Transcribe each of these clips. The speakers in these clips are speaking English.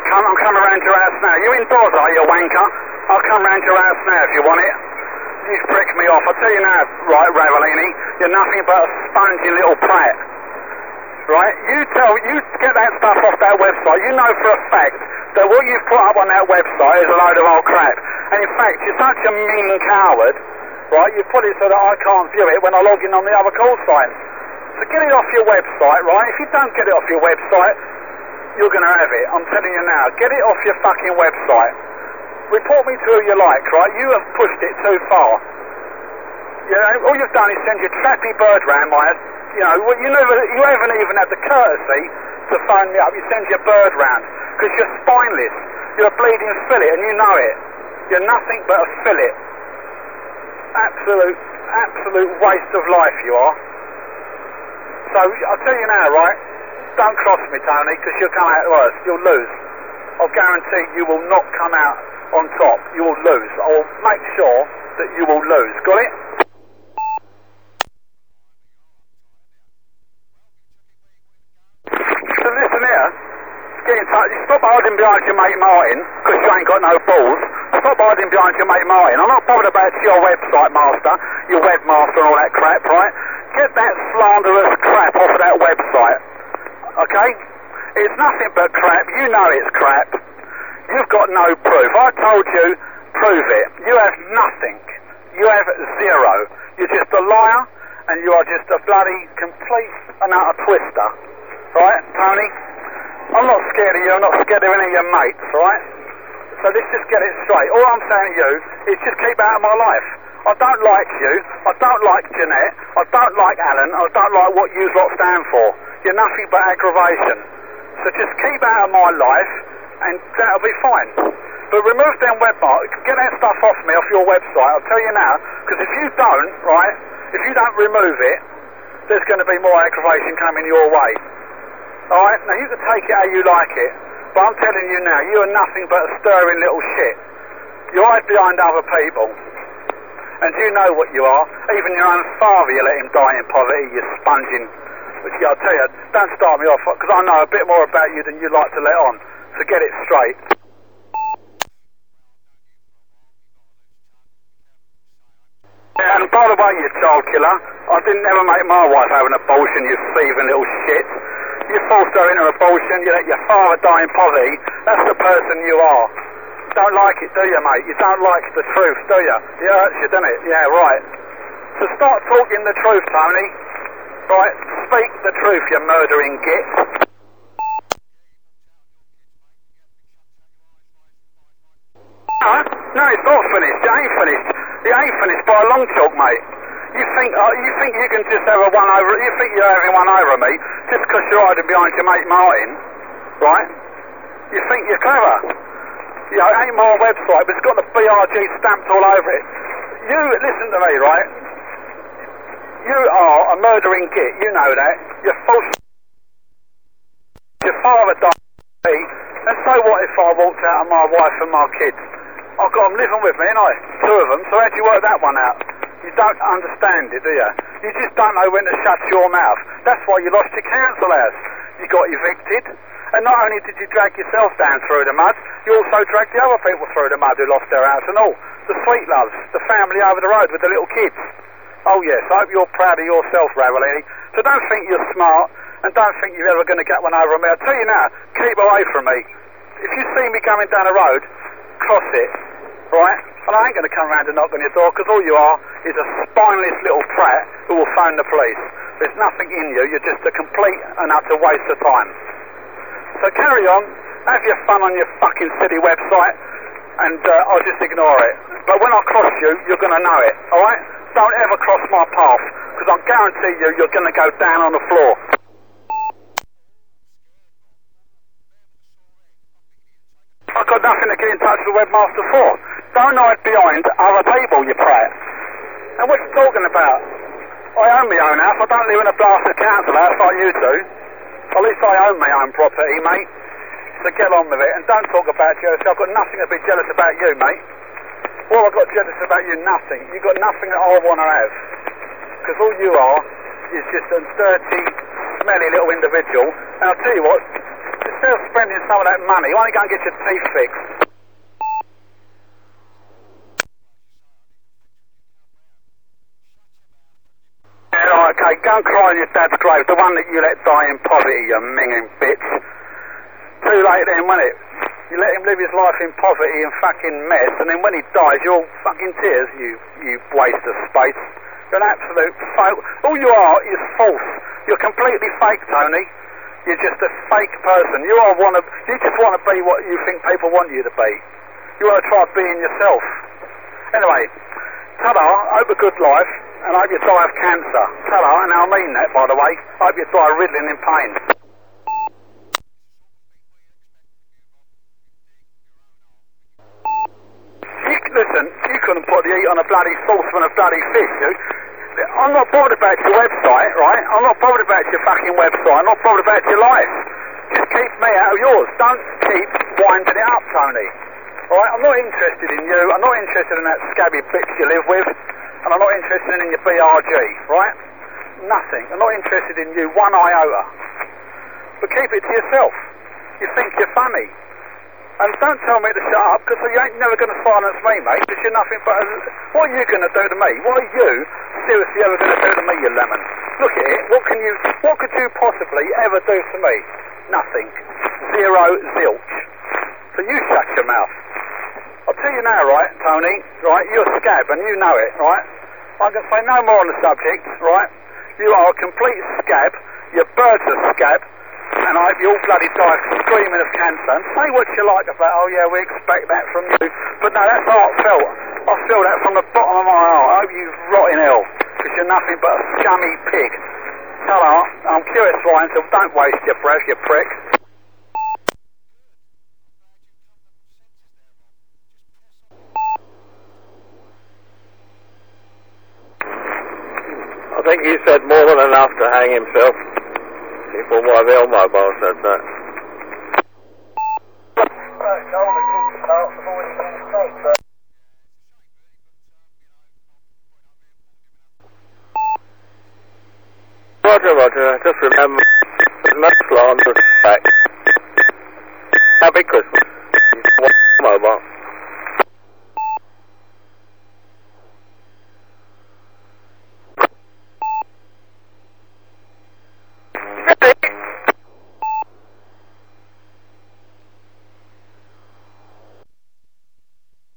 I'm coming round your house now. You indoors, are you, wanker? I'll come round your house now if you want it. You prick me off. I'll tell you now, right, Ravelini, you're nothing but a spongy little prat. Right? You get that stuff off that website. You know for a fact that what you've put up on that website is a load of old crap. And in fact, you're such a mean coward, right? You put it so that I can't view it when I log in on the other call sign. So get it off your website, right? If you don't get it off your website, you're going to have it. I'm telling you now. Get it off your fucking website. Report me to who you like, right? You have pushed it too far. You know, all you've done is send your trappy bird round my... You know, you haven't even had the courtesy to phone me up. You send your bird round because you're spineless. You're a bleeding fillet, and you know it. You're nothing but a fillet. Absolute waste of life, you are. So I'll tell you now, right? Don't cross me, Tony, because you'll come out worse. You'll lose. I'll guarantee you will not come out on top. You will lose. I'll make sure that you will lose. Got it? So listen here, get in touch. Stop hiding behind your mate Martin, because you ain't got no balls. Stop hiding behind your mate Martin. I'm not bothered about your website master, your webmaster and all that crap, right? Get that slanderous crap off of that website, okay? It's nothing but crap. You know it's crap. You've got no proof. I told you, prove it. You have nothing. You have zero. You're just a liar, and you are just a bloody complete and utter twister. Right, Tony? I'm not scared of you, I'm not scared of any of your mates, right? So let's just get it straight. All I'm saying to you is just keep out of my life. I don't like you, I don't like Jeanette, I don't like Alan, I don't like what you lot stand for. You're nothing but aggravation. So just keep out of my life, and that'll be fine. But remove them webmarks, get that stuff off me, off your website, I'll tell you now, because if you don't, right, if you don't remove it, there's going to be more aggravation coming your way. Alright, now you can take it how you like it, but I'm telling you now, you are nothing but a stirring little shit. You hide behind other people, and you know what you are. Even your own father, you let him die in poverty, you sponging. Which, yeah, I'll tell you, don't start me off, because I know a bit more about you than you like to let on, so get it straight. And by the way, you child killer, I didn't ever make my wife have an abortion, you thieving little shit. You forced her into abortion, you let your father die in poverty. That's the person you are. Don't like it, do you, mate? You don't like the truth, do you? It hurts you, doesn't it? Yeah, right. So start talking the truth, Tony. Right? Speak the truth, you murdering git. No, it's not finished. It ain't finished. It ain't finished by a long chalk, mate. You think you can just have a one over? You think you're having one over me just because you're hiding behind your mate Martin, right? You think you're clever? You know, it ain't my website, but it's got the BRG stamped all over it. You listen to me, right? You are a murdering git. You know that. You're false. Your father died, and so what if I walked out of my wife and my kids? I've got them living with me, ain't I? Two of them. So how'd you work that one out? You don't understand it, do you? You just don't know when to shut your mouth. That's why you lost your council house. You got evicted. And not only did you drag yourself down through the mud, you also dragged the other people through the mud who lost their house and all. The sweet loves, the family over the road with the little kids. Oh yes, I hope you're proud of yourself, Ravelini. So don't think you're smart, and don't think you're ever going to get one over me. I'll tell you now, keep away from me. If you see me coming down the road, cross it, right? And I ain't going to come round and knock on your door, because all you are is a spineless little prat who will phone the police. There's nothing in you. You're just a complete and utter waste of time. So carry on. Have your fun on your fucking city website, and I'll just ignore it. But when I cross you, you're going to know it, all right? Don't ever cross my path, because I guarantee you, you're going to go down on the floor. I've got nothing to get in touch with the webmaster for. Don't hide behind other people, you prat. And what you talking about? I own my own house. I don't live in a blasted council house like you do. At least I own my own property, mate. So get on with it. And don't talk about jealousy. I've got nothing to be jealous about you, mate. What have I got jealous about you? Nothing. You've got nothing that I want to have. Because all you are is just a dirty, smelly little individual. And I'll tell you what, just instead of spending some of that money, why don't you go and get your teeth fixed? Yeah, okay, go and cry on your dad's grave, the one that you let die in poverty, you minging bitch. Too late then, wasn't it? You let him live his life in poverty and fucking mess, and then when he dies, you're all fucking tears, you waste of space. You're an absolute fake. All you are is false. You're completely fake, Tony. You're just a fake person. You just want to be what you think people want you to be. You want to try being yourself. Anyway, ta-da, hope a good life, and I hope you die of cancer. Ta-da, and I mean that, by the way. I hope you die riddling in pain. Listen, you couldn't put the heat on a bloody saucepan of bloody fish, you. I'm not bothered about your website, right? I'm not bothered about your fucking website. I'm not bothered about your life. Just keep me out of yours. Don't keep winding it up, Tony. Alright, I'm not interested in you. I'm not interested in that scabby bitch you live with. And I'm not interested in your BRG, right? Nothing. I'm not interested in you one iota. But keep it to yourself. You think you're funny. And don't tell me to shut up, because you ain't never going to silence me, mate, because you're nothing but what are you going to do to me? What are you seriously ever going to do to me, you lemon? Look at it. What could you possibly ever do to me? Nothing. Zero zilch. So you shut your mouth. I'll tell you now, right, Tony, right, you're a scab, and you know it, right? I can say no more on the subject, right? You are a complete scab. Your bird's a scab. And I hope you all bloody die screaming of cancer. And say what you like about, oh yeah, we expect that from you. But no, that's heartfelt. I feel that from the bottom of my heart. I hope you rot in hell, because you're nothing but a scummy pig. Ta-ra, I'm curious, Ryan, so don't waste your breath, you prick. I think he said more than enough to hang himself. Before my L mobile said that. Roger, just remember, there's no slander back. Happy Christmas. Mobile.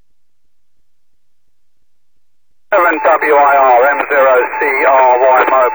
WIR M0CRY mobile.